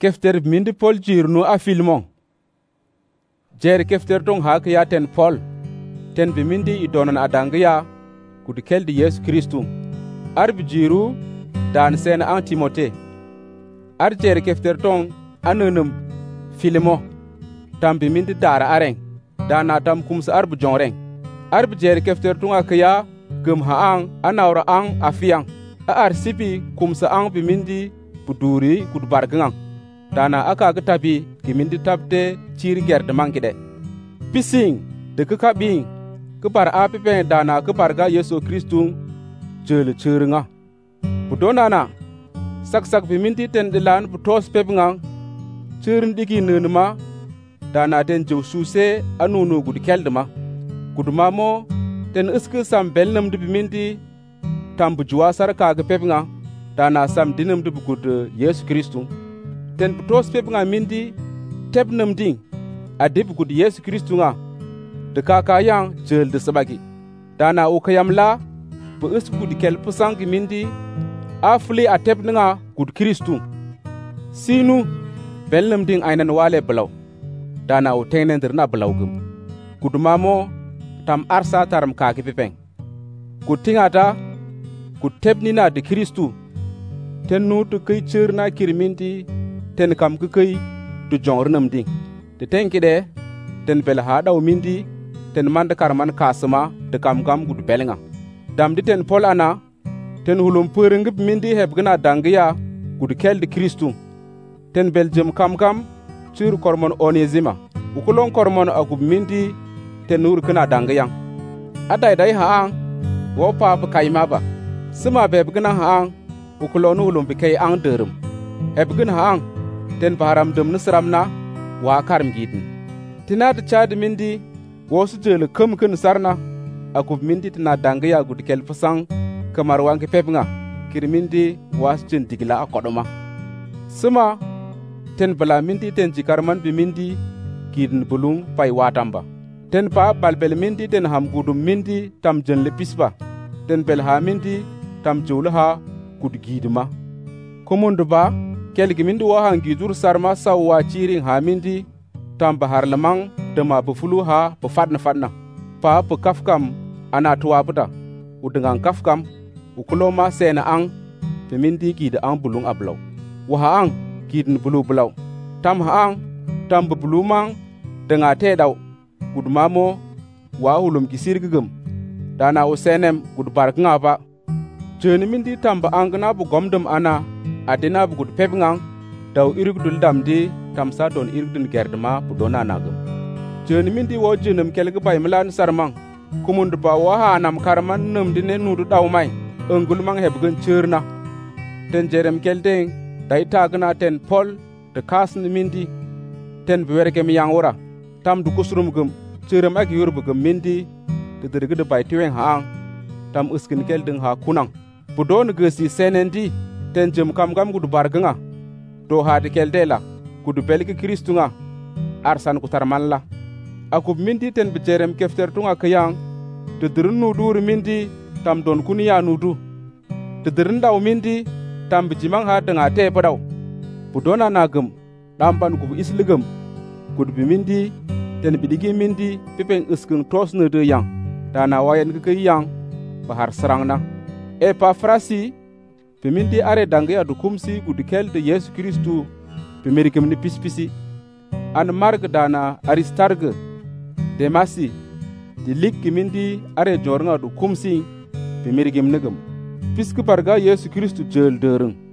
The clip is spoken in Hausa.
Kefter mindi Pol jirnu a Filemon. Jer kefter tong hak ya ten Pol. Ten bimindi idonan adangya kudu keldi Yesu Kristu. Arbi jiru dan sen an Timote. Ar jer kefter tong anunum Filemon. Tam bimindi dara areng. Dana tam kumsa arbi jongreng. Arbi jer kefter tong akya gum haang anaura ang afiang. Ar sipi kumsa ang bimindi buduri kudu bargengang. Dana aka getabi kimindi tabte ciri gerde mangkide. Pising de kekabing kebar api pen dana kebarga Yesu Kristu jele ceringa. Budonana sak bimindi ten dilan butos pebngang cerin digi nenema dana den jau suse anunu gud keldema. Guduma mo ten iske sam belnam de bimindi tambu juwa sarka ge pebngang dana sam dinam de gud Yesu Kristu. Ten butos pebnga mindi tebnam ding adib gud Yesu Kristu nga de kakayang jel de sabagi dana ukayam la bu is gud kel pusang mindi afli atebnga gud Kristu sinu belnam ding ainan wale belaw dana u tenen dirna belaw gum gud mamo tam arsa taram kaki pepeng gud tingata gud tebnina de Kristu tennu to kay cerna kirmindi ten kam kukai du jongrnam ding de tenkide ten bel ha daw mindi ten mand karman kasma de kam gud belenga dam di ten Pol ana ten hulum pureng mindi hebgna dangya gud kel de Kristu ten beljem kam sur kormon Onesima ukulon kormon akub mindi ten nur kana dangya adai haang wo pa kaima ba sima bebgna haang ukulon hulum bikay ang derum hebgna haang ten baharam dum nusramna wa karm gidin tina da chad mindi wosu jele kum kun sarna akub mindi tina dangya gud kel fasang kamar wanke pebnga kirmindi was jin digla akodoma suma ten bala mindi ten jikarman bi mindi gidin bulung pai watamba ten pa balbel mindi ten ham gudum mindi tam jen lepisba ten belha mindi tam julha gud gidima komundu ba kelgi mindi wa hangi dur sarma sawa ciring ha mindi tam bahar lamang dema bufulu ha bufadna pa bu kafkam ana tuwa buda udengang kafkam ukuloma sena ang be mindi gida ang bulung ablaw wa ang gidin bulu bulaw tam ha ang tam bulu mang denga te daw gudmamo wa hulum gisirgum dana usenem gudbar ngaba jeni mindi tamba angna bu gomdum ana adina bu gud pebngang daw irugdul damdi tamsa don irugdun gerdma budona nagum jeni mindi wo jenum kelge bay mlan sarmang kumundu ba wa hanam karman num dine nudu daw mai engul mang hebgun cerna ten jerem keldeng dai tagna ten Pol de kasn mindi ten bewerke mi yangora tam du kusrum gum cerem ak yurbu gum mindi de dergede bay tiwen haang tam uskin keldeng ha kunang budon gesi senendi ten jem kam gud barganga do hade keldela kudu belki Kristu nga arsan ku tarmalla akub mindi ten bijerem kefter tunga kayang de dirnu dur mindi tam don kuniya nudu de dirndaw mindi tam bijimang ha denga te padaw budona nagum damban ku isligum kudu bi mindi ten bidigi mindi pipeng iskung tos ne de yang dana wayen ke yang bahar serangna Epafrasi pimindi are dangya du kumsi gudikel de Yesu Kristu pimerigem ni pispisi an marg dana Aristarge Demasi di lik kimindi are jornga du kumsi pimerigem negem pisku parga Yesu Kristu jel dereng